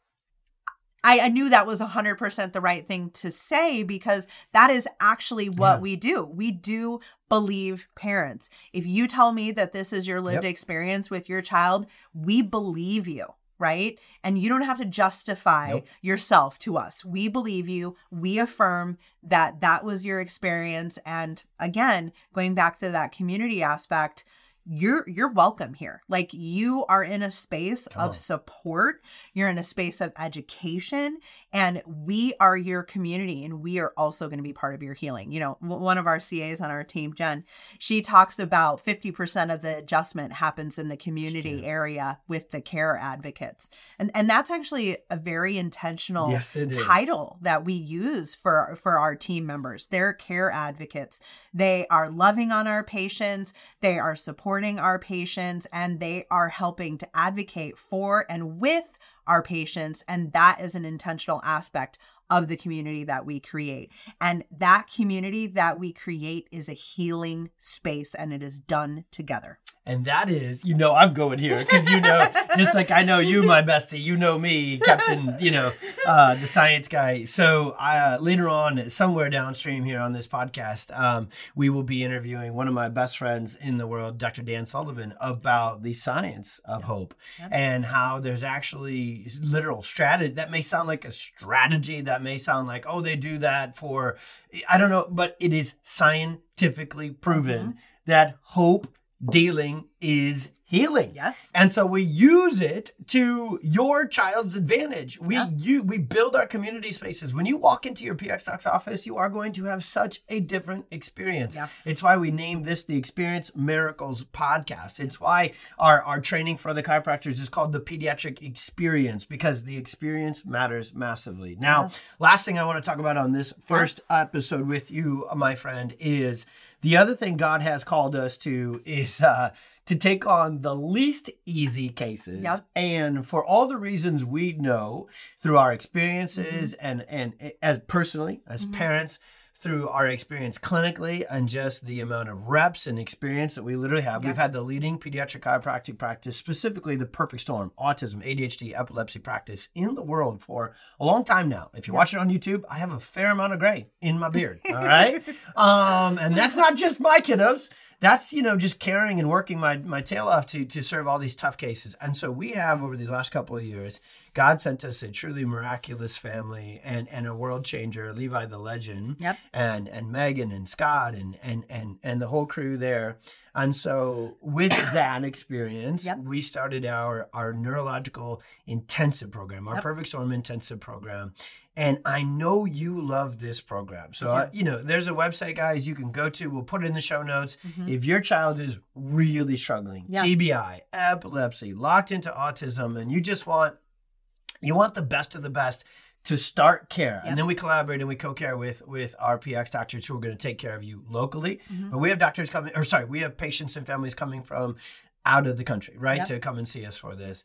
I, I knew that was one hundred percent the right thing to say because that is actually what yeah. we do. We do believe parents. If you tell me that this is your lived yep. experience with your child, we believe you, right? And you don't have to justify nope. yourself to us. We believe you. We affirm that that was your experience. And again, going back to that community aspect, you're you're welcome here. Like you are in a space Come of on. support. You're in a space of education, and we are your community, and we are also going to be part of your healing. You know, w- one of our C As on our team, Jen, she talks about fifty percent of the adjustment happens in the community area with the care advocates. And and that's actually a very intentional yes, it is. title that we use for, for our team members. They're care advocates. They are loving on our patients. They are supporting our patients, and they are helping to advocate for and with our patients. And that is an intentional aspect of the community that we create. And that community that we create is a healing space, and it is done together. And that is, you know, I'm going here because, you know, just like I know you, my bestie, you know me, Captain, you know, uh, the science guy. So uh, later on, somewhere downstream here on this podcast, um, we will be interviewing one of my best friends in the world, Doctor Dan Sullivan, about the science of hope yep. and how there's actually literal strategy. That may sound like a strategy. That may sound like, oh, they do that for, I don't know, but it is scientifically proven mm-hmm. that hope dealing is healing. Yes. And so we use it to your child's advantage. We yeah. you we build our community spaces. When you walk into your P X Docs office, you are going to have such a different experience. Yes. It's why we named this the Experience Miracles podcast. It's why our, our training for the chiropractors is called the Pediatric Experience, because the experience matters massively. Now, yeah. last thing I want to talk about on this first yeah. episode with you, my friend, is the other thing God has called us to is uh, to take on the least easy cases. Yep. And for all the reasons we know through our experiences mm-hmm. and, and as personally, as mm-hmm. parents, through our experience clinically and just the amount of reps and experience that we literally have. Yep. We've had the leading pediatric chiropractic practice, specifically the perfect storm, autism, A D H D, epilepsy practice in the world for a long time now. If you yep. watch it on YouTube, I have a fair amount of gray in my beard, all right? um, and that's not just my kiddos. That's, you know, just carrying and working my, my tail off to, to serve all these tough cases. And so we have, over these last couple of years, God sent us a truly miraculous family and, and a world changer, Levi the legend, yep. and and Megan and Scott and, and, and, and the whole crew there. And so with that experience, yep. we started our, our neurological intensive program, our yep. Perfect Storm intensive program. And I know you love this program. So, uh, you know, there's a website, guys, you can go to. We'll put it in the show notes. Mm-hmm. If your child is really struggling, yeah. T B I, epilepsy, locked into autism, and you just want, you want the best of the best to start care. Yep. And then we collaborate and we co-care with, with our P X doctors who are going to take care of you locally. Mm-hmm. But we have doctors coming, or sorry, we have patients and families coming from out of the country, right, yep. to come and see us for this.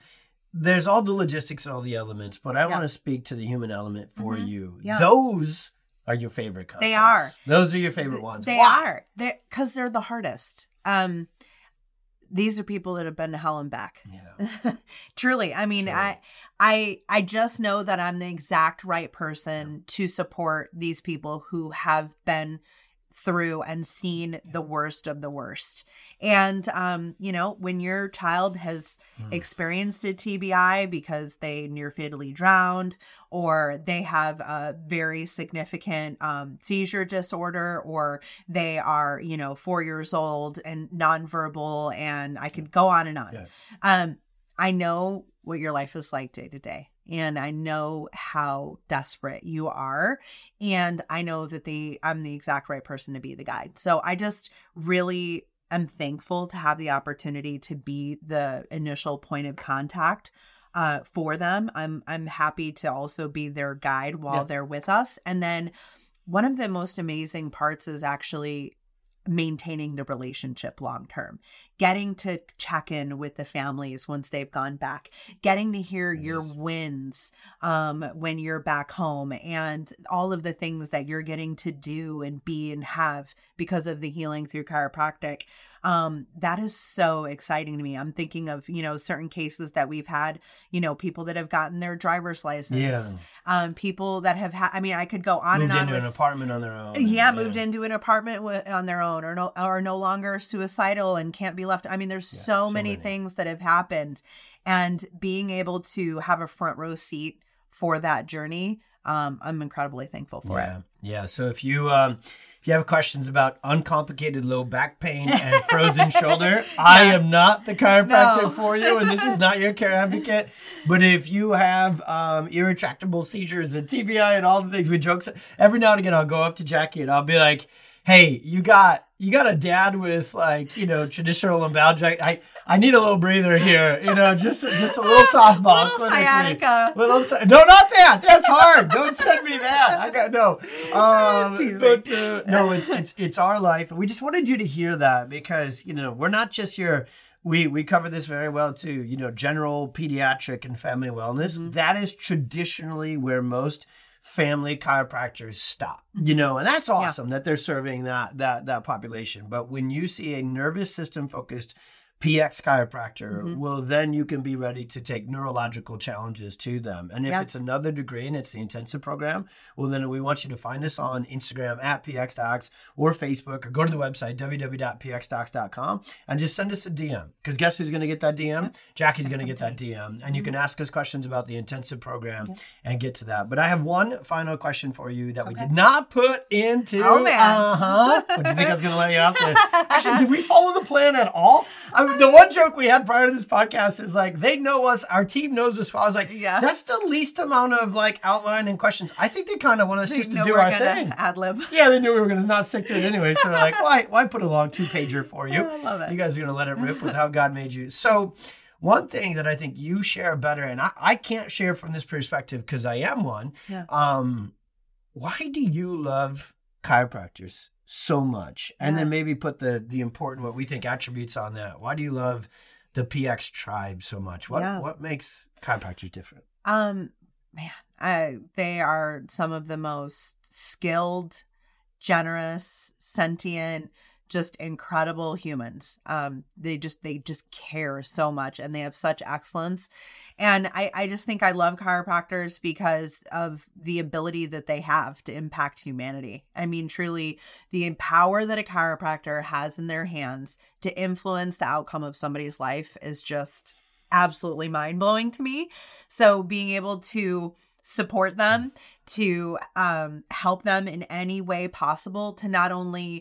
there's all the logistics and all the elements, but I Yeah. want to speak to the human element for Mhm. you. Yeah. Those are your favorite contests. They are. Those are your favorite ones. They Why? are. They because they're the hardest. Um, these are people that have been to hell and back. Yeah. Truly. I mean, Sure. I I I just know that I'm the exact right person to support these people who have been through and seen the worst of the worst. And um, you know, when your child has Mm. experienced a T B I because they near fatally drowned, or they have a very significant um, seizure disorder, or they are, you know, four years old and nonverbal, and I could go on and on. Yeah. Um, I know what your life is like day to day. And I know how desperate you are. And I know that the I'm the exact right person to be the guide. So I just really am thankful to have the opportunity to be the initial point of contact uh, for them. I'm I'm happy to also be their guide while Yeah. they're with us. And then one of the most amazing parts is actually maintaining the relationship long term, getting to check in with the families once they've gone back, getting to hear It your is. wins um, when you're back home, and all of the things that you're getting to do and be and have because of the healing through chiropractic. Um, that is so exciting to me. I'm thinking of, you know, certain cases that we've had, you know, people that have gotten their driver's license, Yeah. um, people that have had, I mean, I could go on Moved and on into with an apartment on their own. yeah, moved into an apartment w- on their own, or no, or no longer suicidal and can't be left. I mean, there's Yeah, so, so many, many. things that have happened, and being able to have a front row seat for that journey, um, I'm incredibly thankful for yeah. it. Yeah. So if you um, if you have questions about uncomplicated low back pain and frozen shoulder, I am not the chiropractor No. for you, and this is not your care advocate. But if you have um, irretractable seizures and T B I and all the things we joke, every now and again I'll go up to Jackie and I'll be like, "Hey, you got you got a dad with like, you know, traditional lumbalgia. I I need a little breather here, you know, just just a little softball, Little clinically. sciatica. Little sci- no, not that. That's hard. Don't send me that. I got no. Um, Teasing. but, uh, no, it's it's it's our life, and we just wanted you to hear that because you know we're not just your. We we cover this very well too. You know, general pediatric and family wellness. Mm-hmm. That is traditionally where most family chiropractors stop, you know, and that's awesome that they're serving that that that population. But when you see a nervous system focused P X chiropractor, Mhm. well, then you can be ready to take neurological challenges to them. And if Yeah. it's another degree and it's the intensive program, well, then we want you to find us on Instagram at P X Docs or Facebook, or go to the website, w w w dot p x docs dot com, and just send us a D M. Because guess who's going to get that D M? Jackie's going to get that D M. And you can ask us questions about the intensive program and get to that. But I have one final question for you that we Okay. did not put into. Oh, man. Uh-huh. What, do you think I was going to let you off there? Actually, did we follow the plan at all? I mean, the one joke we had prior to this podcast is like, they know us, our team knows us well. I was like, Yeah. that's the least amount of like outline and questions. I think they kind of want us They just to know do we're our gonna thing. ad lib. Yeah, they knew we were going to not stick to it anyway. So they're like, why, why put a long two pager for you? I love it. You guys are going to let it rip with how God made you. So one thing that I think you share better, and I, I can't share from this perspective because I am one. Yeah. Um, why do you love chiropractors so much? And Yeah. then maybe put the the important, what we think, attributes on that. Why do you love the P X tribe so much? What Yeah. what makes chiropractors different? Um, man, I, they are some of the most skilled, generous, sentient, just incredible humans. Um, they just they just care so much, and they have such excellence. And I, I just think I love chiropractors because of the ability that they have to impact humanity. I mean, truly, the power that a chiropractor has in their hands to influence the outcome of somebody's life is just absolutely mind-blowing to me. So being able to support them, to um, help them in any way possible, to not only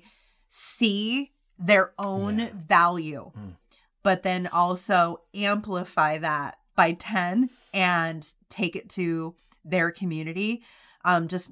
see their own Yeah. value, Mm. but then also amplify that by ten and take it to their community. Um, just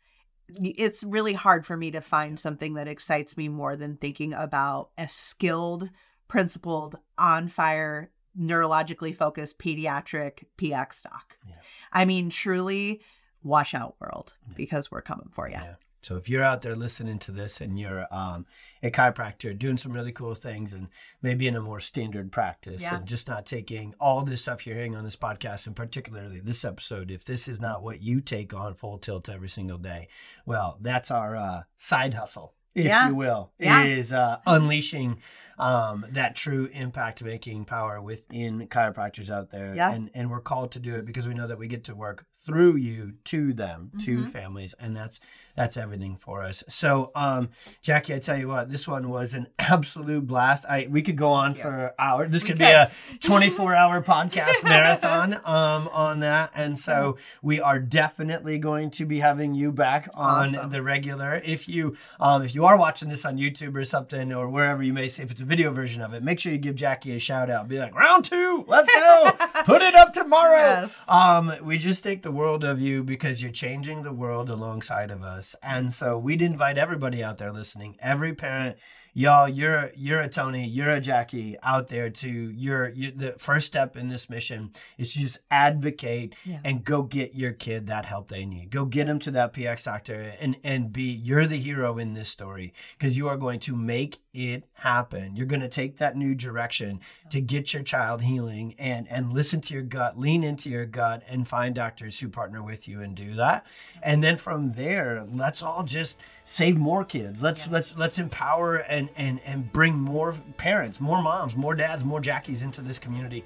it's really hard for me to find something that excites me more than thinking about a skilled, principled, on fire, neurologically focused pediatric P X doc. Yeah. I mean, truly, watch out, world, because we're coming for you. Yeah. So if you're out there listening to this and you're um, a chiropractor doing some really cool things and maybe in a more standard practice Yeah. and just not taking all this stuff you're hearing on this podcast, and particularly this episode, if this is not what you take on full tilt every single day, well, that's our uh, side hustle, if Yeah. you will, Yeah. is uh, unleashing um, that true impact making power within chiropractors out there. Yeah. And, and we're called to do it because we know that we get to work through you to them, to Mhm. families. And that's, that's everything for us. So, um, Jackie, I tell you what, this one was an absolute blast. I, we could go on Yeah. for hours. This We could could. be a twenty-four hour podcast marathon, um, on that. And so we are definitely going to be having you back on Awesome. the regular. If you, um, if you are watching this on YouTube or something, or wherever you may see, if it's a video version of it, make sure you give Jackie a shout out. Be like, round two, let's go. Put it up tomorrow. Yes. Um, we just think the world of you because you're changing the world alongside of us. And so we'd invite everybody out there listening, every parent, y'all, you're you're a Tony, you're a Jackie out there to you're, you're the first step in this mission is just advocate Yeah. and go get your kid that help they need. Go get them to that P X doctor and and be you're the hero in this story because you are going to make it happen. You're going to take that new direction to get your child healing and and listen to your gut, lean into your gut and find doctors who partner with you and do that. And then from there, let's all just save more kids. Let's Yeah. let's let's empower and and and bring more parents, more moms, more dads, more Jackies into this community.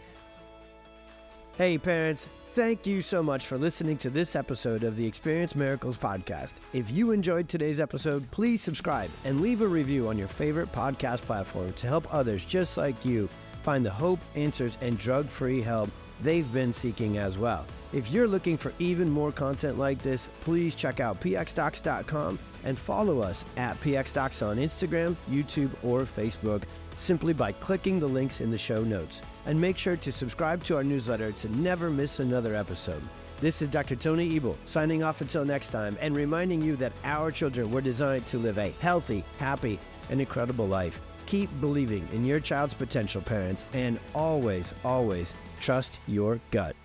Hey parents, thank you so much for listening to this episode of the Experience Miracles podcast. If you enjoyed today's episode, please subscribe and leave a review on your favorite podcast platform to help others just like you find the hope, answers, and drug-free help they've been seeking as well. If you're looking for even more content like this, please check out p x docs dot com and follow us at p x docs on Instagram, YouTube, or Facebook simply by clicking the links in the show notes. And make sure to subscribe to our newsletter to never miss another episode. This is Doctor Tony Ebel signing off until next time and reminding you that our children were designed to live a healthy, happy, and incredible life. Keep believing in your child's potential, parents, and always, always trust your gut.